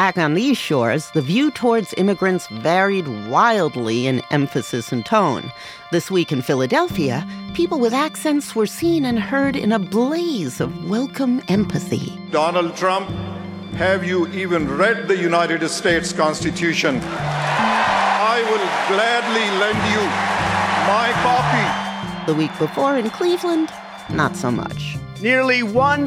Back on these shores, the view towards immigrants varied wildly in emphasis and tone. This week in Philadelphia, people with accents were seen and heard in a blaze of welcome empathy. Donald Trump, have you even read the United States Constitution? I will gladly lend you my copy. The week before in Cleveland, not so much. Nearly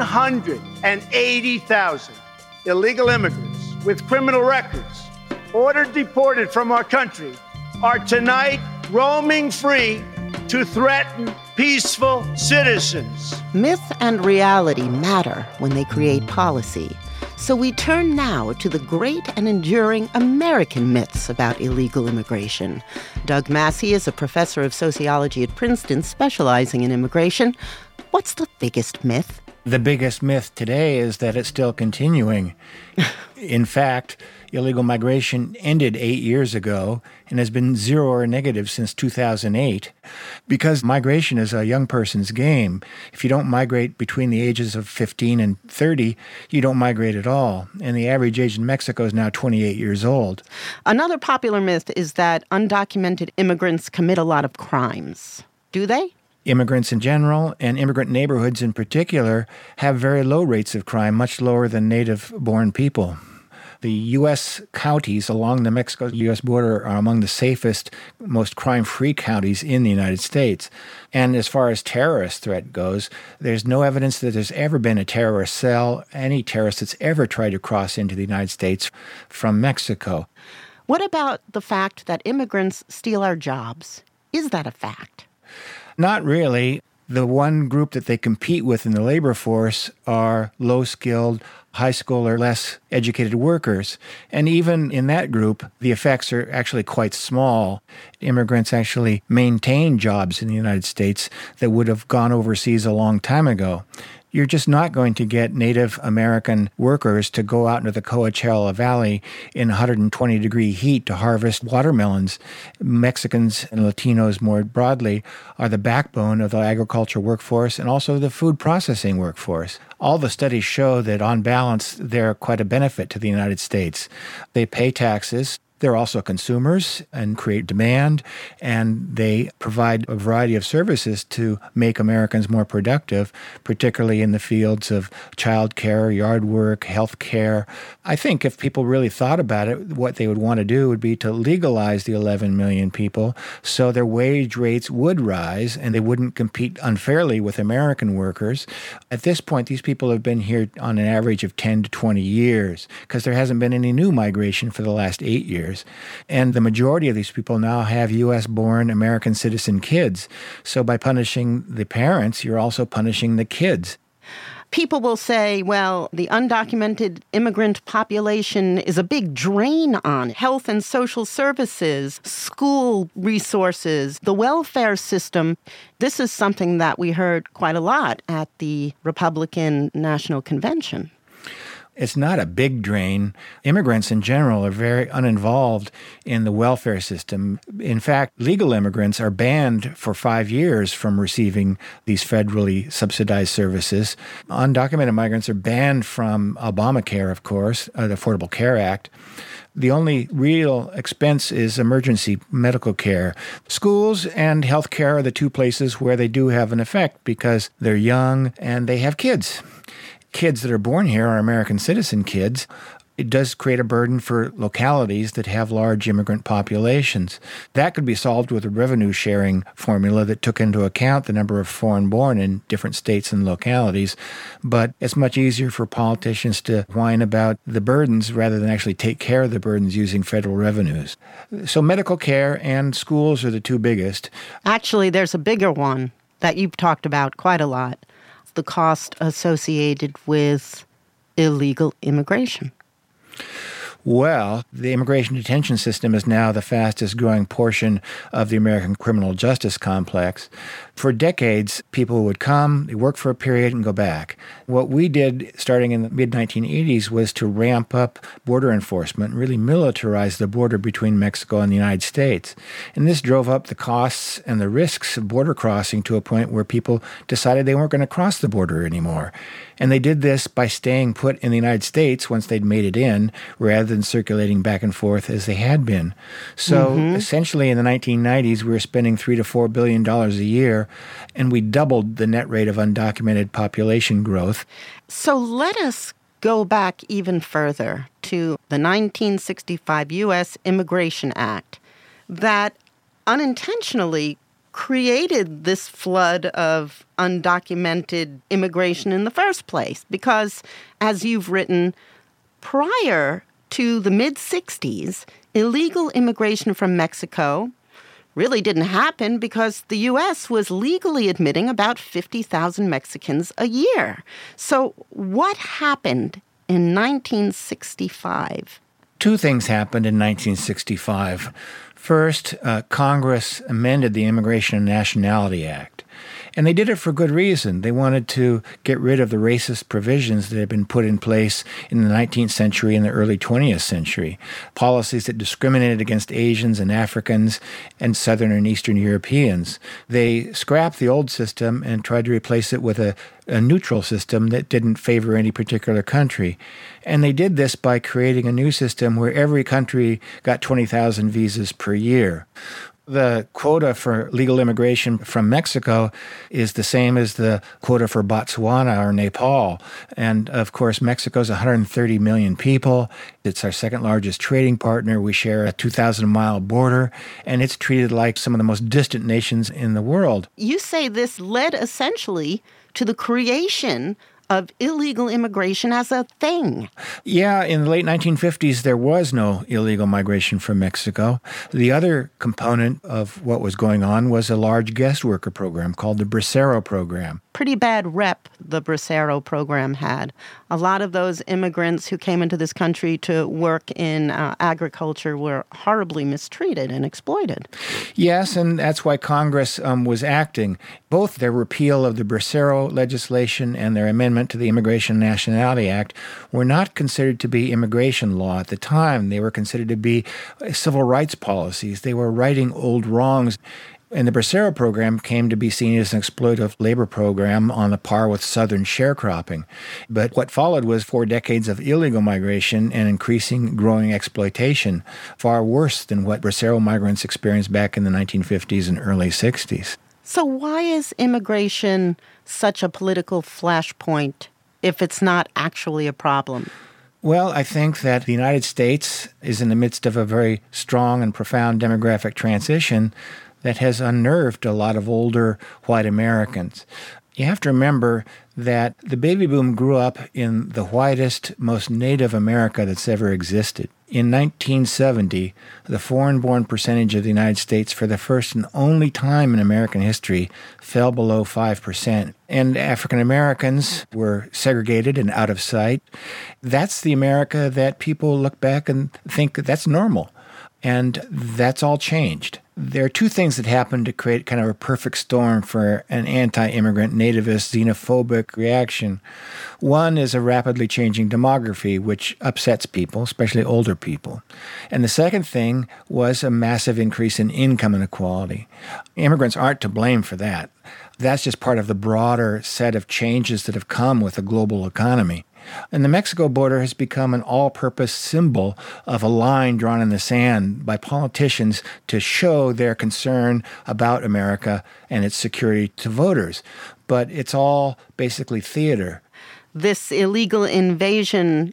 180,000 illegal immigrants with criminal records ordered deported from our country are tonight roaming free to threaten peaceful citizens. Myth and reality matter when they create policy. So we turn now to the great and enduring American myths about illegal immigration. Doug Massey is a professor of sociology at Princeton specializing in immigration. What's the biggest myth? The biggest myth today is that it's still continuing. In fact, illegal migration ended 8 years ago and has been zero or negative since 2008. Because migration is a young person's game. If you don't migrate between the ages of 15 and 30, you don't migrate at all. And the average age in Mexico is now 28 years old. Another popular myth is that undocumented immigrants commit a lot of crimes. Do they? Immigrants in general, and immigrant neighborhoods in particular, have very low rates of crime, much lower than native-born people. The U.S. counties along the Mexico-U.S. border are among the safest, most crime-free counties in the United States. And as far as terrorist threat goes, there's no evidence that there's ever been a terrorist cell, any terrorist that's ever tried to cross into the United States from Mexico. What about the fact that immigrants steal our jobs? Is that a fact? Not really. The one group that they compete with in the labor force are low-skilled, high school or less educated workers. And even in that group, the effects are actually quite small. Immigrants actually maintain jobs in the United States that would have gone overseas a long time ago. You're just not going to get Native American workers to go out into the Coachella Valley in 120-degree heat to harvest watermelons. Mexicans and Latinos more broadly are the backbone of the agricultural workforce and also the food processing workforce. All the studies show that on balance, they're quite a benefit to the United States. They pay taxes. They're also consumers and create demand, and they provide a variety of services to make Americans more productive, particularly in the fields of child care, yard work, health care. I think if people really thought about it, what they would want to do would be to legalize the 11 million people so their wage rates would rise and they wouldn't compete unfairly with American workers. At this point, these people have been here on an average of 10 to 20 years because there hasn't been any new migration for the last 8 years. And the majority of these people now have U.S.-born American citizen kids. So by punishing the parents, you're also punishing the kids. People will say, well, the undocumented immigrant population is a big drain on health and social services, school resources, the welfare system. This is something that we heard quite a lot at the Republican National Convention. It's not a big drain. Immigrants in general are very uninvolved in the welfare system. In fact, legal immigrants are banned for 5 years from receiving these federally subsidized services. Undocumented migrants are banned from Obamacare, of course, the Affordable Care Act. The only real expense is emergency medical care. Schools and health care are the two places where they do have an effect because they're young and they have kids. Kids that are born here are American citizen kids. It does create a burden for localities that have large immigrant populations. That could be solved with a revenue-sharing formula that took into account the number of foreign-born in different states and localities. But it's much easier for politicians to whine about the burdens rather than actually take care of the burdens using federal revenues. So medical care and schools are the two biggest. Actually, there's a bigger one that you've talked about quite a lot. The cost associated with illegal immigration. Well, the immigration detention system is now the fastest growing portion of the American criminal justice complex. For decades, people would come, they work for a period, and go back. What we did starting in the mid-1980s was to ramp up border enforcement and really militarize the border between Mexico and the United States. And this drove up the costs and the risks of border crossing to a point where people decided they weren't going to cross the border anymore. And they did this by staying put in the United States once they'd made it in, rather than circulating back and forth as they had been. So essentially in the 1990s, we were spending $3 to $4 billion a year, and we doubled the net rate of undocumented population growth. So let us go back even further to the 1965 U.S. Immigration Act that unintentionally created this flood of undocumented immigration in the first place. Because, as you've written, prior to the mid-'60s, illegal immigration from Mexico really didn't happen because the U.S. was legally admitting about 50,000 Mexicans a year. So what happened in 1965? Two things happened in 1965. First, Congress amended the Immigration and Nationality Act. And they did it for good reason. They wanted to get rid of the racist provisions that had been put in place in the 19th century and the early 20th century, policies that discriminated against Asians and Africans and Southern and Eastern Europeans. They scrapped the old system and tried to replace it with a neutral system that didn't favor any particular country. And they did this by creating a new system where every country got 20,000 visas per year. The quota for legal immigration from Mexico is the same as the quota for Botswana or Nepal. And, of course, Mexico's 130 million people. It's our second largest trading partner. We share a 2,000-mile border, and it's treated like some of the most distant nations in the world. You say this led essentially to the creation of illegal immigration as a thing. Yeah, in the late 1950s, there was no illegal migration from Mexico. The other component of what was going on was a large guest worker program called the Bracero program. Pretty bad rep the Bracero program had. A lot of those immigrants who came into this country to work in agriculture were horribly mistreated and exploited. Yes, and that's why Congress was acting. Both their repeal of the Bracero legislation and their amendment to the Immigration and Nationality Act were not considered to be immigration law at the time. They were considered to be civil rights policies. They were righting old wrongs. And the Bracero program came to be seen as an exploitative labor program on a par with Southern sharecropping. But what followed was 4 decades of illegal migration and increasing growing exploitation, far worse than what Bracero migrants experienced back in the 1950s and early 60s. So why is immigration such a political flashpoint if it's not actually a problem? Well, I think that the United States is in the midst of a very strong and profound demographic transition that has unnerved a lot of older white Americans. You have to remember that the baby boom grew up in the whitest, most Native America that's ever existed. In 1970, the foreign-born percentage of the United States for the first and only time in American history fell below 5%. And African Americans were segregated and out of sight. That's the America that people look back and think that's normal. And that's all changed. There are two things that happened to create kind of a perfect storm for an anti-immigrant, nativist, xenophobic reaction. One is a rapidly changing demography, which upsets people, especially older people. And the second thing was a massive increase in income inequality. Immigrants aren't to blame for that. That's just part of the broader set of changes that have come with the global economy. And the Mexico border has become an all-purpose symbol of a line drawn in the sand by politicians to show their concern about America and its security to voters. But it's all basically theater. This illegal invasion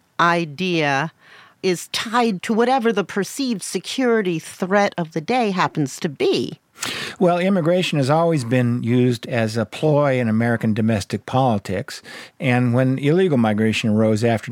idea is tied to whatever the perceived security threat of the day happens to be. Well, immigration has always been used as a ploy in American domestic politics. And when illegal migration arose after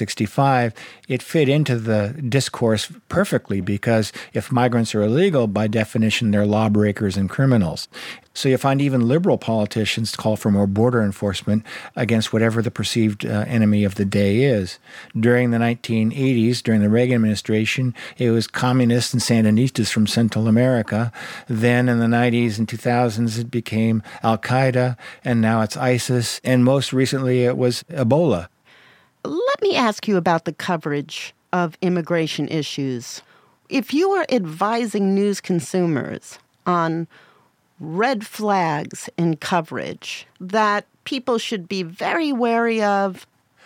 1965, it fit into the discourse perfectly because if migrants are illegal, by definition, they're lawbreakers and criminals. So you find even liberal politicians call for more border enforcement against whatever the perceived enemy of the day is. During the 1980s, during the Reagan administration, it was communists and Sandinistas from Central America. Then in the 90s and 2000s, it became Al-Qaeda, and now it's ISIS, and most recently it was Ebola. Let me ask you about the coverage of immigration issues. If you were advising news consumers on red flags in coverage that people should be very wary of,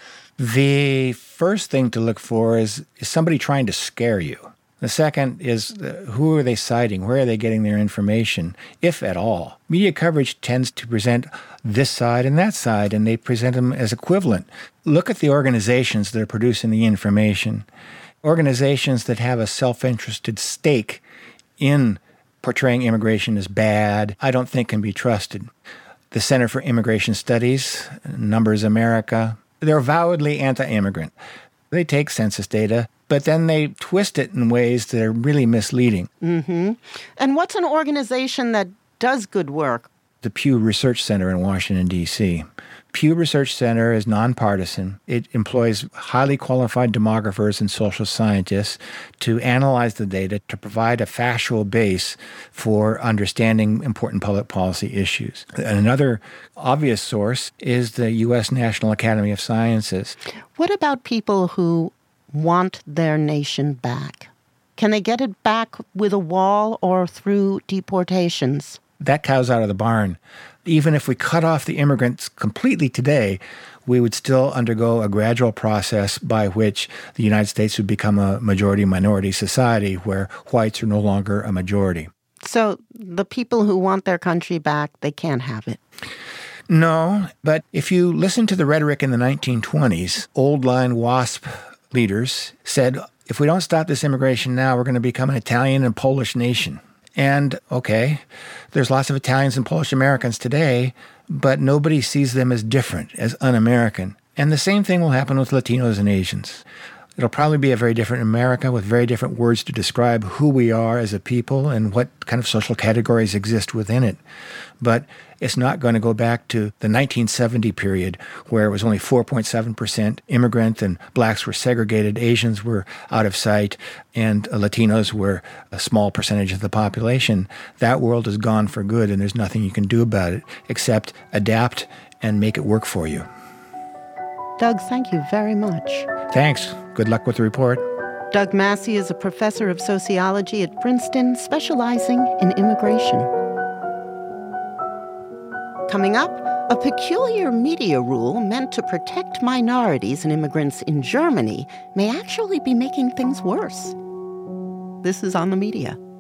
the first thing to look for is somebody trying to scare you. The second is who are they citing? Where are they getting their information, if at all? Media coverage tends to present this side and that side, and they present them as equivalent. Look at the organizations that are producing the information. Organizations that have a self-interested stake in portraying immigration as bad, I don't think can be trusted. The Center for Immigration Studies, Numbers America, they're avowedly anti-immigrant. They take census data, but then they twist it in ways that are really misleading. Mm-hmm. And what's an organization that does good work? The Pew Research Center in Washington, D.C. Pew Research Center is nonpartisan. It employs highly qualified demographers and social scientists to analyze the data to provide a factual base for understanding important public policy issues. And another obvious source is the U.S. National Academy of Sciences. What about people who want their nation back? Can they get it back with a wall or through deportations? That cow's out of the barn. Even if we cut off the immigrants completely today, we would still undergo a gradual process by which the United States would become a majority-minority society where whites are no longer a majority. So the people who want their country back, they can't have it. No, but if you listen to the rhetoric in the 1920s, old-line WASP leaders said, if we don't stop this immigration now, we're going to become an Italian and Polish nation. And, okay, there's lots of Italians and Polish Americans today, but nobody sees them as different, as un-American. And the same thing will happen with Latinos and Asians. It'll probably be a very different America with very different words to describe who we are as a people and what kind of social categories exist within it. But it's not going to go back to the 1970 period where it was only 4.7% immigrant and blacks were segregated, Asians were out of sight, and Latinos were a small percentage of the population. That world is gone for good, and there's nothing you can do about it except adapt and make it work for you. Doug, thank you very much. Thanks. Good luck with the report. Doug Massey is a professor of sociology at Princeton, specializing in immigration. Coming up, a peculiar media rule meant to protect minorities and immigrants in Germany may actually be making things worse. This is On the Media.